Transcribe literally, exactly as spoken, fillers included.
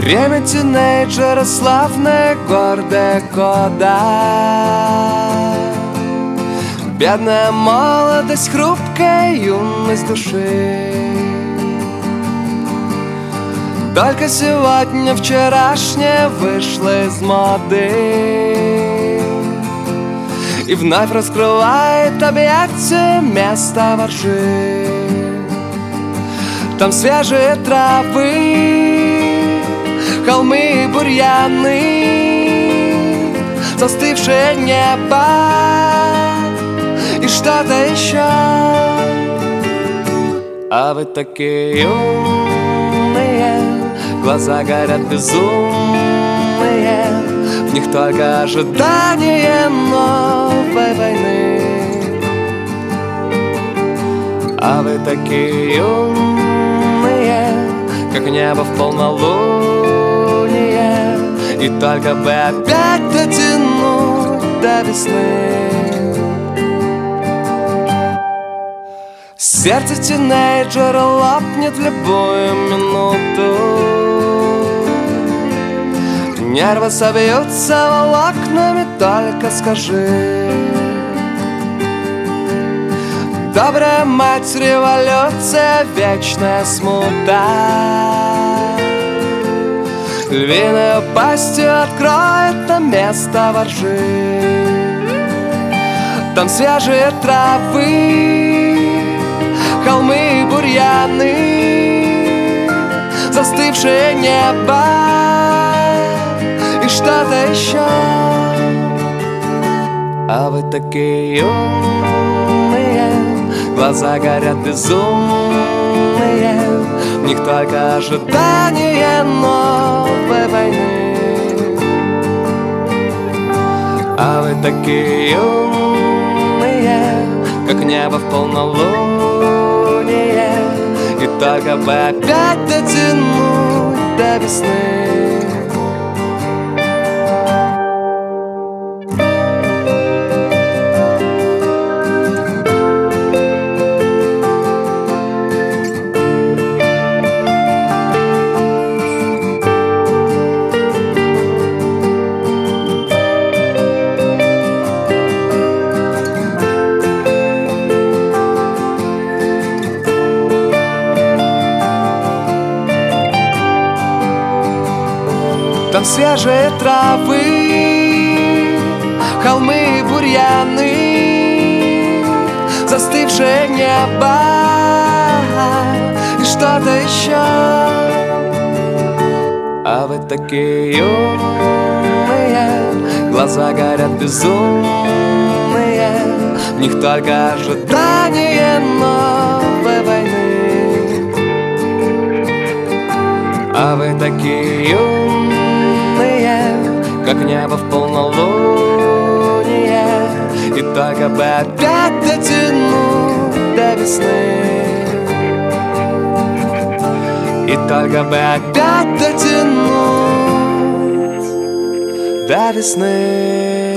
Время тинейджера, славная, гордая кода. Бедная молодость, хрупкая юность души. Только сегодня вчерашнее вышло из моды и вновь раскрывает объятия места воржи. Там свежие травы, холмы и бурьяны, застывшее небо и что-то еще. А вы такие юные, глаза горят безумные, в них только ожидание новой войны. А вы такие юные, как небо в полнолуние, и только бы опять дотянуть до весны. Сердце тинейджера лопнет в любую минуту, нервы собьются волокнами, только скажи. Добрая мать, революция, вечная смута, львиную пастью откроет на место воржи. Там свежие травы, холмы и бурьяны, застывшее небо и что-то еще. А вы такие юные, глаза горят безумные, в них только ожидание новой войны. А вы такие юные, как небо в полнолуние, и только бы опять дотянуть до весны. Там свежие травы, холмы и бурьяны, застывшее небо и что-то еще. А вы такие юные, глаза горят безумные, в них только ожидание новой войны. А вы такие юные, как небо в полнолуние, и только бы опять дотянуть до весны. И только бы опять дотянуть до весны.